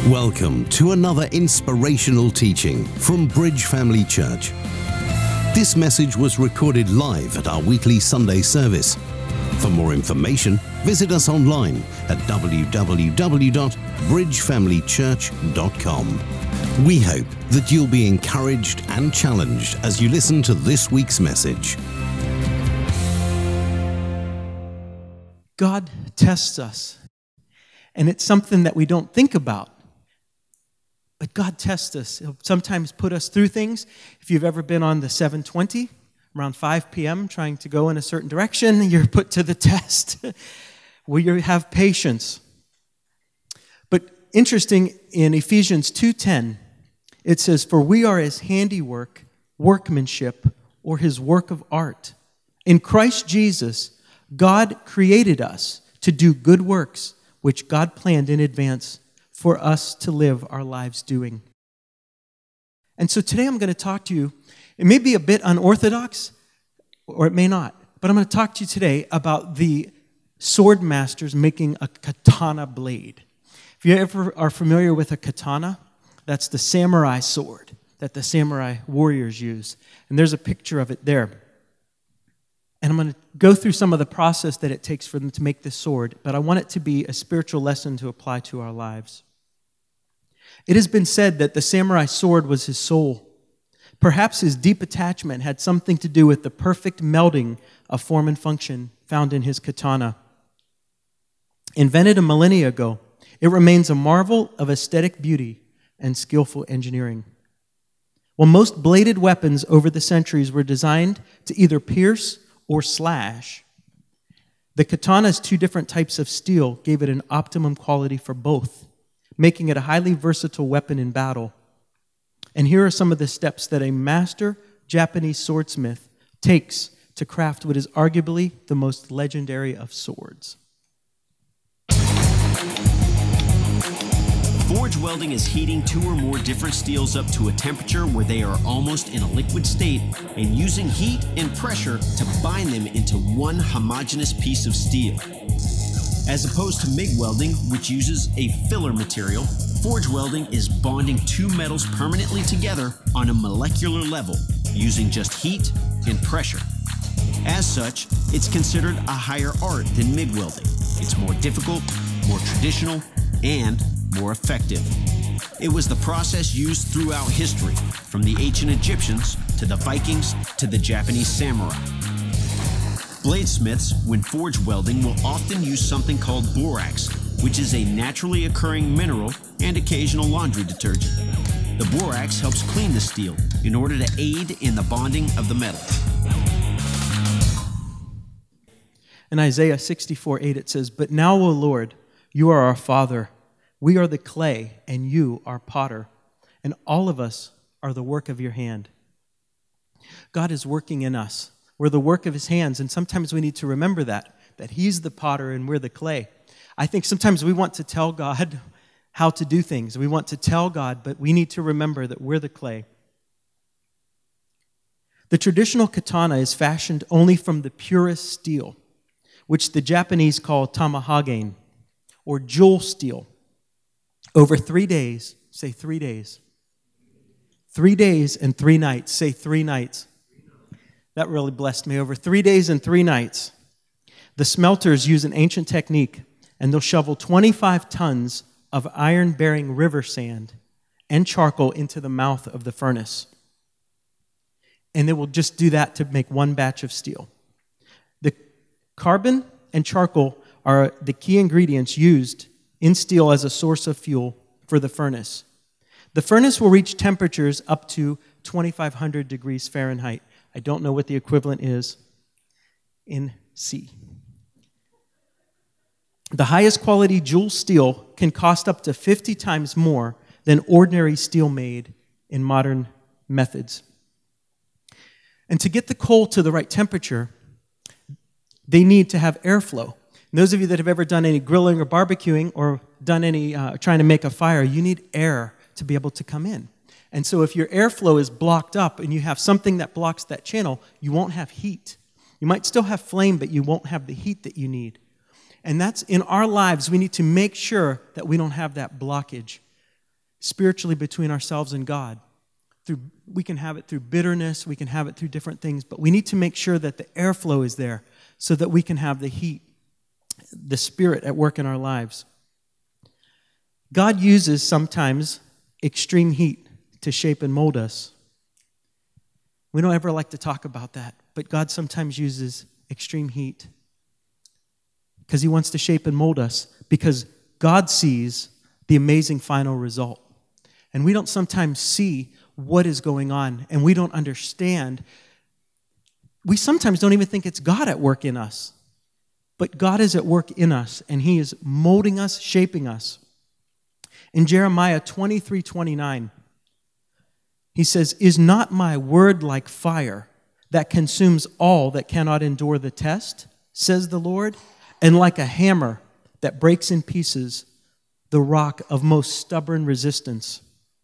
Welcome to another inspirational teaching from Bridge Family Church. This message was recorded live at our weekly Sunday service. For more information, visit us online at www.bridgefamilychurch.com. We hope that you'll be encouraged and challenged as you listen to this week's message. God tests us, and it's something that we don't think about. But God tests us. He'll sometimes put us through things. If you've ever been on the 720, around 5 p.m., trying to go in a certain direction, you're put to the test. Will you have patience? But interesting, in Ephesians 2:10, it says, "For we are his handiwork, workmanship, or his work of art. In Christ Jesus, God created us to do good works, which God planned in advance for us to live our lives doing." And so today I'm going to talk to you. It may be a bit unorthodox, or it may not, but I'm going to talk to you today about the sword masters making a katana blade. If you ever are familiar with a katana, that's the samurai sword that the samurai warriors use. And there's a picture of it there. And I'm going to go through some of the process that it takes for them to make this sword, but I want it to be a spiritual lesson to apply to our lives. It has been said that the samurai sword was his soul. Perhaps his deep attachment had something to do with the perfect melding of form and function found in his katana. Invented a millennia ago, it remains a marvel of aesthetic beauty and skillful engineering. While most bladed weapons over the centuries were designed to either pierce or slash, the katana's two different types of steel gave it an optimum quality for both, making it a highly versatile weapon in battle. And here are some of the steps that a master Japanese swordsmith takes to craft what is arguably the most legendary of swords. Forge welding is heating two or more different steels up to a temperature where they are almost in a liquid state and using heat and pressure to bind them into one homogeneous piece of steel. As opposed to MIG welding, which uses a filler material, forge welding is bonding two metals permanently together on a molecular level using just heat and pressure. As such, it's considered a higher art than MIG welding. It's more difficult, more traditional, and more effective. It was the process used throughout history, from the ancient Egyptians to the Vikings to the Japanese samurai. Bladesmiths, when forge welding, will often use something called borax, which is a naturally occurring mineral and occasional laundry detergent. The borax helps clean the steel in order to aid in the bonding of the metal. In Isaiah 64:8 it says, "But now, O Lord, you are our Father. We are the clay, and you are potter, and all of us are the work of your hand." God is working in us. We're the work of his hands, and sometimes we need to remember that he's the potter and we're the clay. I think sometimes we want to tell God how to do things. We want to tell God, but we need to remember that we're the clay. The traditional katana is fashioned only from the purest steel, which the Japanese call tamahagane, or jewel steel. Over 3 days, say 3 days. 3 days and 3 nights, say 3 nights. That really blessed me. Over 3 days and 3 nights, the smelters use an ancient technique, and they'll shovel 25 tons of iron-bearing river sand and charcoal into the mouth of the furnace. And they will just do that to make one batch of steel. The carbon and charcoal are the key ingredients used in steel as a source of fuel for the furnace. The furnace will reach temperatures up to 2,500 degrees Fahrenheit. I don't know what the equivalent is in C. The highest quality jewel steel can cost up to 50 times more than ordinary steel made in modern methods. And to get the coal to the right temperature, they need to have airflow. And those of you that have ever done any grilling or barbecuing or done any trying to make a fire, you need air to be able to come in. And so if your airflow is blocked up and you have something that blocks that channel, you won't have heat. You might still have flame, but you won't have the heat that you need. And that's in our lives, we need to make sure that we don't have that blockage spiritually between ourselves and God. We can have it through bitterness, we can have it through different things, but we need to make sure that the airflow is there so that we can have the heat, the Spirit at work in our lives. God uses sometimes extreme heat to shape and mold us. We don't ever like to talk about that, but God sometimes uses extreme heat because He wants to shape and mold us, because God sees the amazing final result. And we don't sometimes see what is going on, and we don't understand. We sometimes don't even think it's God at work in us. But God is at work in us, and He is molding us, shaping us. In Jeremiah 23:29, He says, "Is not my word like fire that consumes all that cannot endure the test, says the Lord, and like a hammer that breaks in pieces the rock of most stubborn resistance."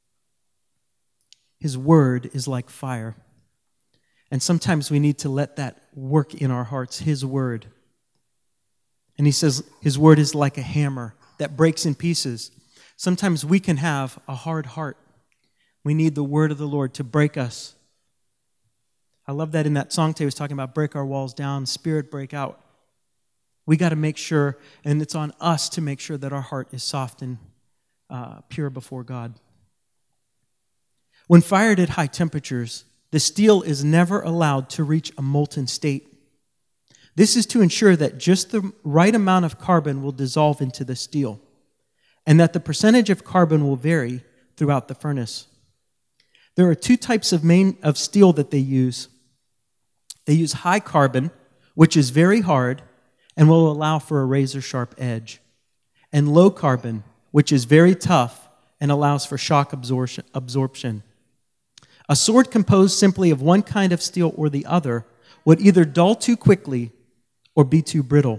His word is like fire. And sometimes we need to let that work in our hearts, His word. And He says His word is like a hammer that breaks in pieces. Sometimes we can have a hard heart. We need the word of the Lord to break us. I love that in that song today, was talking about break our walls down, Spirit break out. We got to make sure, and it's on us to make sure that our heart is soft and pure before God. When fired at high temperatures, the steel is never allowed to reach a molten state. This is to ensure that just the right amount of carbon will dissolve into the steel, and that the percentage of carbon will vary throughout the furnace. There are two types of steel that they use. They use high carbon, which is very hard and will allow for a razor-sharp edge, and low carbon, which is very tough and allows for shock absorption. A sword composed simply of one kind of steel or the other would either dull too quickly or be too brittle.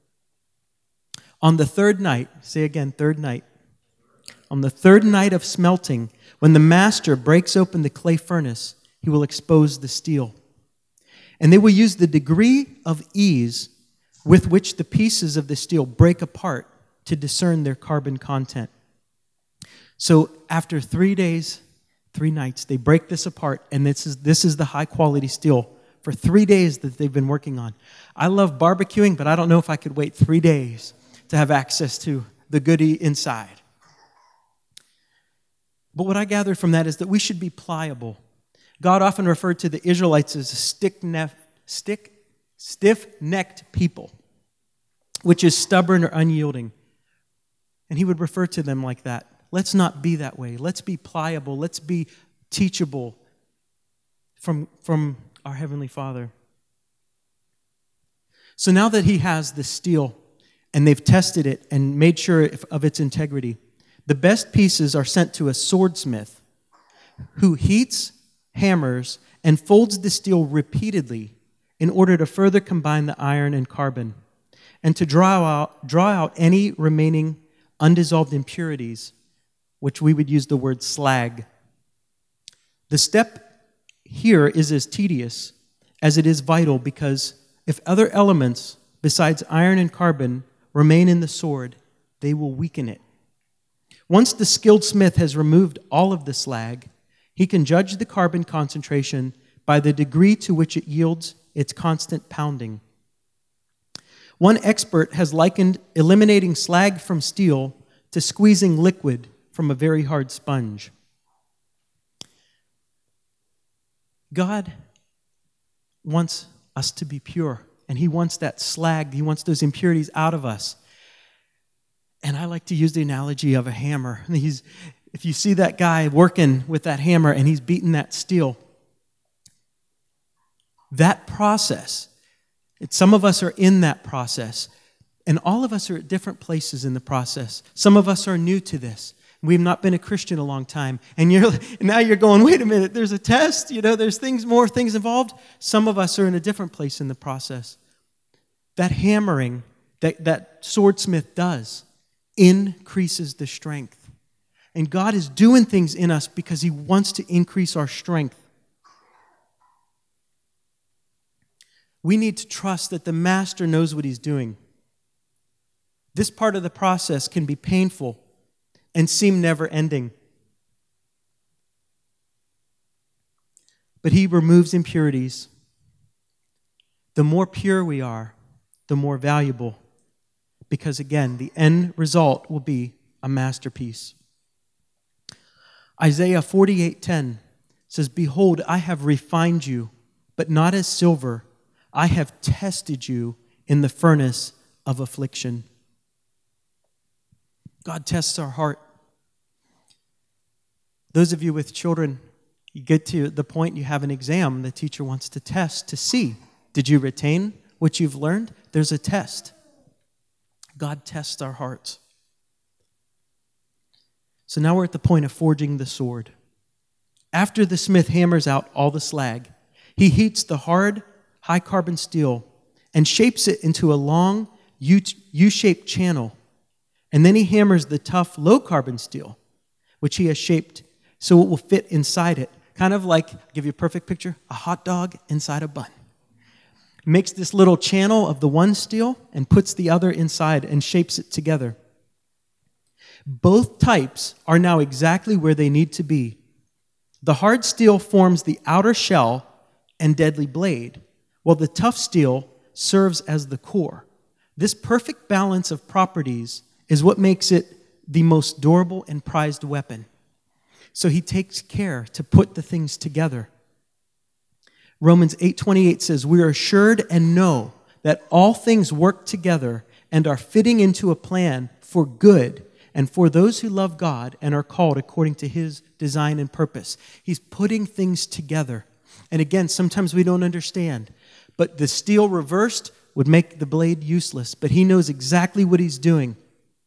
On the third night, say again, third night. On the third night of smelting, when the master breaks open the clay furnace, he will expose the steel. And they will use the degree of ease with which the pieces of the steel break apart to discern their carbon content. So after 3 days, 3 nights, they break this apart, and this is the high-quality steel for 3 days that they've been working on. I love barbecuing, but I don't know if I could wait 3 days to have access to the goodie inside. But what I gathered from that is that we should be pliable. God often referred to the Israelites as a stiff-necked people, which is stubborn or unyielding. And He would refer to them like that. Let's not be that way. Let's be pliable. Let's be teachable from our Heavenly Father. So now that He has the steel and they've tested it and made sure of its integrity, the best pieces are sent to a swordsmith who heats, hammers, and folds the steel repeatedly in order to further combine the iron and carbon and to draw out any remaining undissolved impurities, which we would use the word slag. The step here is as tedious as it is vital, because if other elements besides iron and carbon remain in the sword, they will weaken it. Once the skilled smith has removed all of the slag, he can judge the carbon concentration by the degree to which it yields its constant pounding. One expert has likened eliminating slag from steel to squeezing liquid from a very hard sponge. God wants us to be pure, and He wants that slag, He wants those impurities out of us. And I like to use the analogy of a hammer. If you see that guy working with that hammer and he's beating that steel, that process, some of us are in that process, and all of us are at different places in the process. Some of us are new to this. We've not been a Christian a long time. And now you're going, wait a minute, there's a test, there's more things involved. Some of us are in a different place in the process. That hammering that swordsmith does increases the strength. And God is doing things in us because He wants to increase our strength. We need to trust that the Master knows what He's doing. This part of the process can be painful and seem never-ending. but he removes impurities. The more pure we are, the more valuable, because again, the end result will be a masterpiece. Isaiah 48:10 says, "Behold, I have refined you, but not as silver. I have tested you in the furnace of affliction." God tests our heart. Those of you with children, you get to the point you have an exam, the teacher wants to test to see, did you retain what you've learned? There's a test. God tests our hearts. So now we're at the point of forging the sword. After the smith hammers out all the slag, he heats the hard, high-carbon steel and shapes it into a long U-shaped channel. And then he hammers the tough, low-carbon steel, which he has shaped so it will fit inside it. Kind of like, I'll give you a perfect picture, a hot dog inside a bun. Makes this little channel of the one steel and puts the other inside and shapes it together. Both types are now exactly where they need to be. The hard steel forms the outer shell and deadly blade, while the tough steel serves as the core. This perfect balance of properties is what makes it the most durable and prized weapon. So he takes care to put the things together. Romans 8:28 says, "We are assured and know that all things work together and are fitting into a plan for good and for those who love God and are called according to his design and purpose." He's putting things together. And again, sometimes we don't understand. But the steel reversed would make the blade useless. But he knows exactly what he's doing.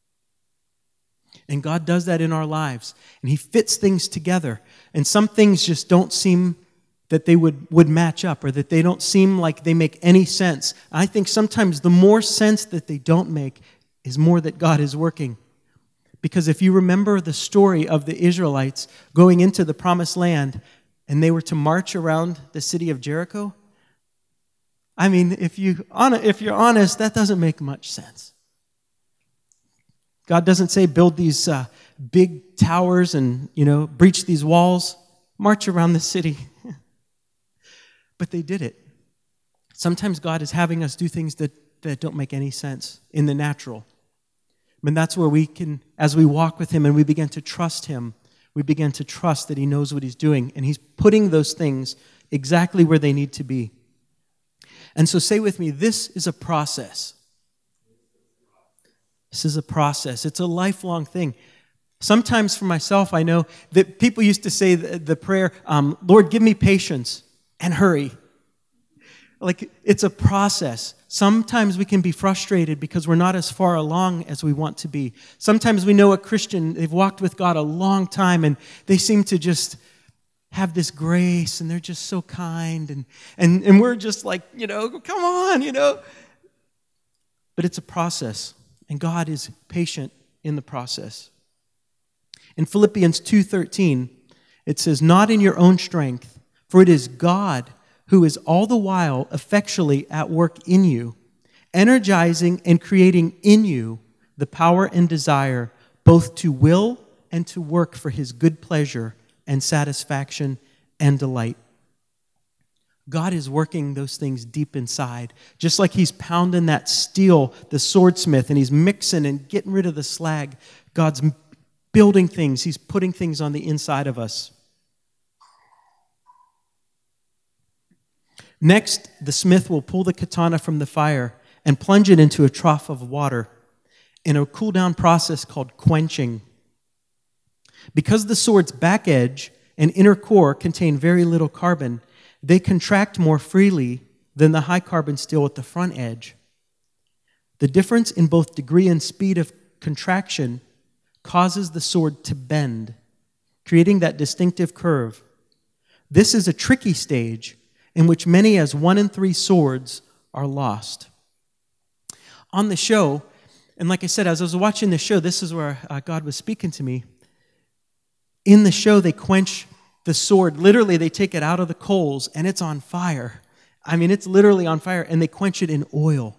And God does that in our lives. And he fits things together. And some things just don't seem that they would match up, or that they don't seem like they make any sense. I think sometimes the more sense that they don't make is more that God is working. Because if you remember the story of the Israelites going into the promised land and they were to march around the city of Jericho, I mean, if you're honest, that doesn't make much sense. God doesn't say build these big towers and, breach these walls, march around the city. But they did it. Sometimes God is having us do things that don't make any sense in the natural. And that's where we can, as we walk with him and we begin to trust him, we begin to trust that he knows what he's doing. And he's putting those things exactly where they need to be. And so say with me, this is a process. This is a process. It's a lifelong thing. Sometimes for myself, I know that people used to say the prayer, Lord, give me patience and hurry. Like, it's a process. Sometimes we can be frustrated because we're not as far along as we want to be. Sometimes we know a Christian, they've walked with God a long time, and they seem to just have this grace, and they're just so kind, and we're just like, come on, But it's a process, and God is patient in the process. In Philippians 2:13, it says, "Not in your own strength, for it is God who is all the while effectually at work in you, energizing and creating in you the power and desire both to will and to work for his good pleasure and satisfaction and delight." God is working those things deep inside. Just like he's pounding that steel, the swordsmith, and he's mixing and getting rid of the slag. God's building things. He's putting things on the inside of us. Next, the smith will pull the katana from the fire and plunge it into a trough of water in a cool-down process called quenching. Because the sword's back edge and inner core contain very little carbon, they contract more freely than the high-carbon steel at the front edge. The difference in both degree and speed of contraction causes the sword to bend, creating that distinctive curve. This is a tricky stage in which many as 1 in 3 swords are lost. On the show, and like I said, as I was watching the show, this is where God was speaking to me. In the show, they quench the sword. Literally, they take it out of the coals, and it's on fire. I mean, it's literally on fire, and they quench it in oil.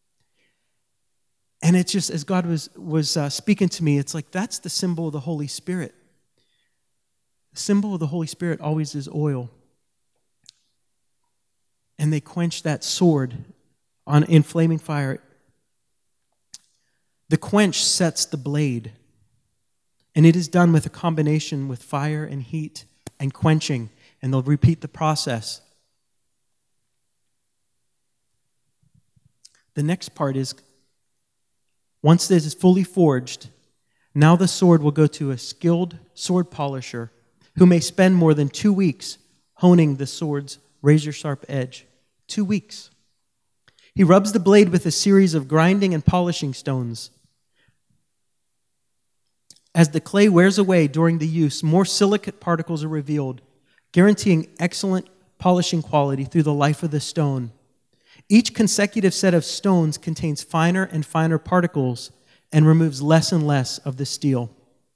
And it's just, as God was speaking to me, it's like that's the symbol of the Holy Spirit. The symbol of the Holy Spirit always is oil. and they quench that sword in flaming fire. The quench sets the blade, and it is done with a combination with fire and heat and quenching, and they'll repeat the process. The next part is, once this is fully forged, now the sword will go to a skilled sword polisher who may spend more than 2 weeks honing the sword's razor-sharp edge. 2 weeks. He rubs the blade with a series of grinding and polishing stones. As the clay wears away during the use, more silicate particles are revealed, guaranteeing excellent polishing quality through the life of the stone. Each consecutive set of stones contains finer and finer particles and removes less and less of the steel.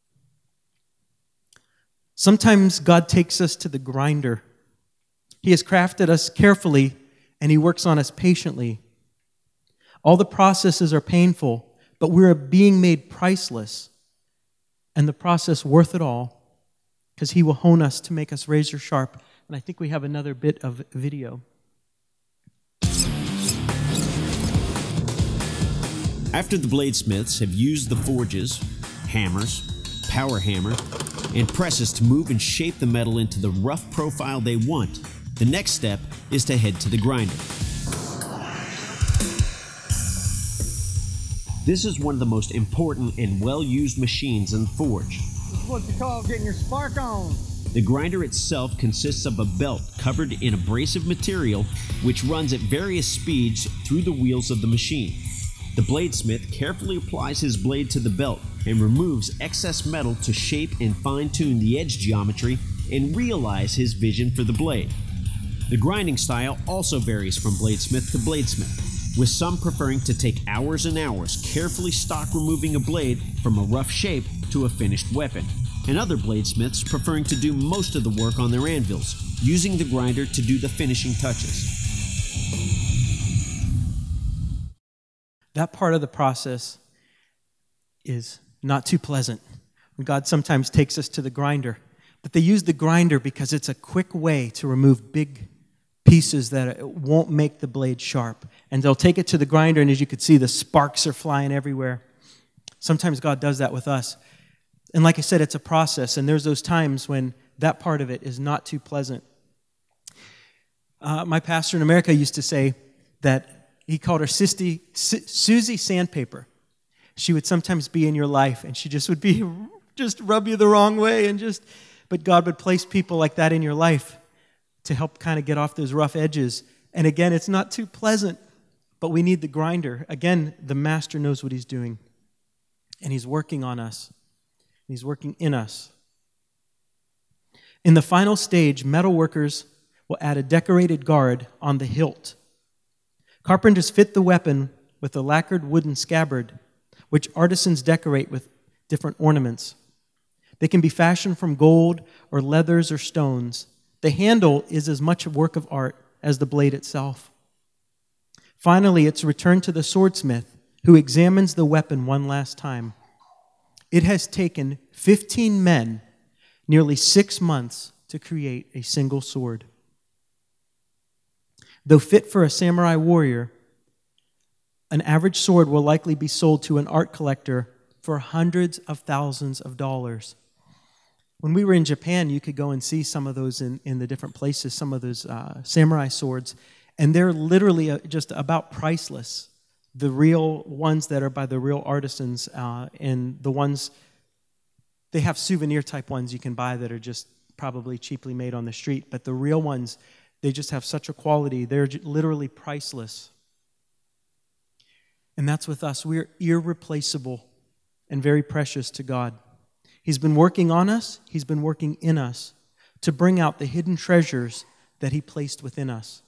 Sometimes God takes us to the grinder. He has crafted us carefully, and He works on us patiently. All the processes are painful, but we are being made priceless, and the process worth it all, because He will hone us to make us razor sharp. And I think we have another bit of video. After the bladesmiths have used the forges, hammers, power hammer, and presses to move and shape the metal into the rough profile they want, the next step is to head to the grinder. This is one of the most important and well-used machines in the forge. This is what you call getting your spark on. The grinder itself consists of a belt covered in abrasive material which runs at various speeds through the wheels of the machine. The bladesmith carefully applies his blade to the belt and removes excess metal to shape and fine-tune the edge geometry and realize his vision for the blade. The grinding style also varies from bladesmith to bladesmith, with some preferring to take hours and hours carefully stock removing a blade from a rough shape to a finished weapon, and other bladesmiths preferring to do most of the work on their anvils, using the grinder to do the finishing touches. That part of the process is not too pleasant. God sometimes takes us to the grinder. But they use the grinder because it's a quick way to remove big pieces that won't make the blade sharp. And they'll take it to the grinder, and as you can see, the sparks are flying everywhere. Sometimes God does that with us. And like I said, it's a process, and there's those times when that part of it is not too pleasant. My pastor in America used to say that he called her Susie Sandpaper. She would sometimes be in your life, and she just would be just rub you the wrong way, but God would place people like that in your life to help kind of get off those rough edges. And again, it's not too pleasant, but we need the grinder. Again, the Master knows what He's doing, and He's working on us. He's working in us. In the final stage, metal workers will add a decorated guard on the hilt. Carpenters fit the weapon with a lacquered wooden scabbard, which artisans decorate with different ornaments. They can be fashioned from gold or leathers or stones. The handle is as much a work of art as the blade itself. Finally, it's returned to the swordsmith, who examines the weapon one last time. It has taken 15 men nearly 6 months to create a single sword. Though fit for a samurai warrior, an average sword will likely be sold to an art collector for hundreds of thousands of dollars. When we were in Japan, you could go and see some of those in the different places, some of those samurai swords, and they're literally just about priceless. The real ones that are by the real artisans, and the ones, they have souvenir type ones you can buy that are just probably cheaply made on the street, but the real ones, they just have such a quality. They're literally priceless. And that's with us. We're irreplaceable and very precious to God. He's been working on us. He's been working in us to bring out the hidden treasures that He placed within us.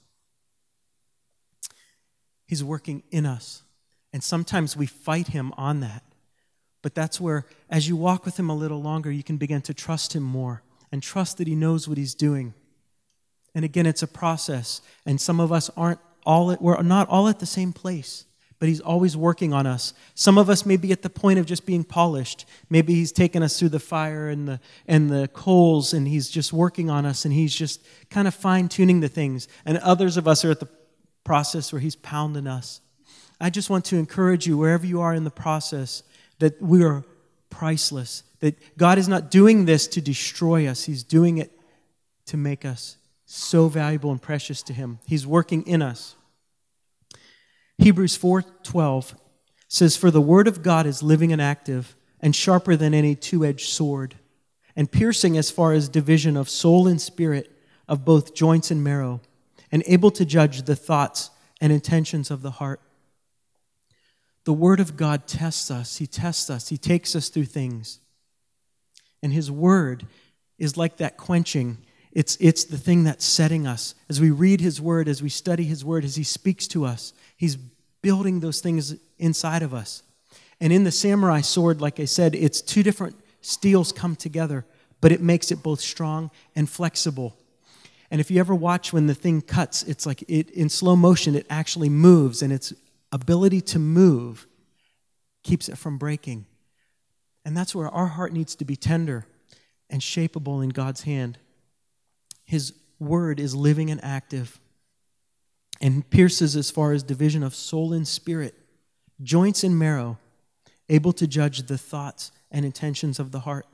He's working in us. And sometimes we fight Him on that. But that's where, as you walk with Him a little longer, you can begin to trust Him more and trust that He knows what He's doing. And again, it's a process. And some of us we're not all at the same place. but He's always working on us. Some of us may be at the point of just being polished. Maybe He's taken us through the fire and the coals, and He's just working on us, and He's just kind of fine-tuning the things. And others of us are at the process where He's pounding us. I just want to encourage you, wherever you are in the process, that we are priceless. That God is not doing this to destroy us. He's doing it to make us so valuable and precious to Him. He's working in us. Hebrews 4:12 says, "For the word of God is living and active, and sharper than any two-edged sword, and piercing as far as division of soul and spirit, of both joints and marrow, and able to judge the thoughts and intentions of the heart." The Word of God tests us. He tests us. He takes us through things. And His Word is like that quenching. It's the thing that's setting us. As we read His Word, as we study His Word, as He speaks to us, He's building those things inside of us. And in the samurai sword, like I said, it's two different steels come together, but it makes it both strong and flexible. And if you ever watch when the thing cuts, it's like in slow motion, it actually moves, and its ability to move keeps it from breaking. And that's where our heart needs to be tender and shapeable in God's hand. His Word is living and active and pierces as far as division of soul and spirit, joints and marrow, able to judge the thoughts and intentions of the heart.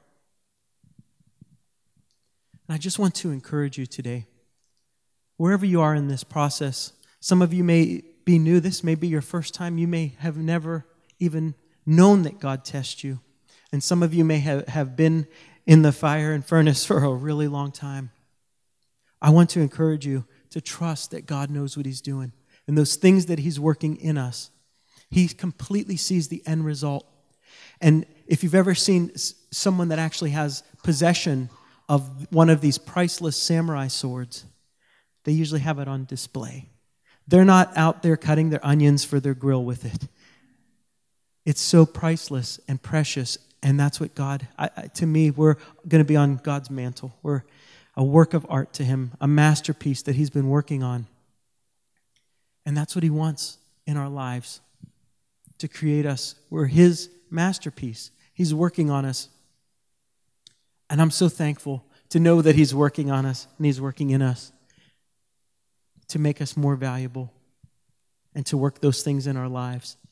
And I just want to encourage you today, wherever you are in this process. Some of you may be new. This may be your first time. You may have never even known that God tests you. And some of you may have been in the fire and furnace for a really long time. I want to encourage you to trust that God knows what He's doing. And those things that He's working in us, He completely sees the end result. And if you've ever seen someone that actually has possession of one of these priceless samurai swords, they usually have it on display. They're not out there cutting their onions for their grill with it. It's so priceless and precious, and that's what God, to me, we're going to be on God's mantle. We're a work of art to Him, a masterpiece that He's been working on. And that's what He wants in our lives, to create us. We're His masterpiece. He's working on us. And I'm so thankful to know that He's working on us and He's working in us to make us more valuable and to work those things in our lives.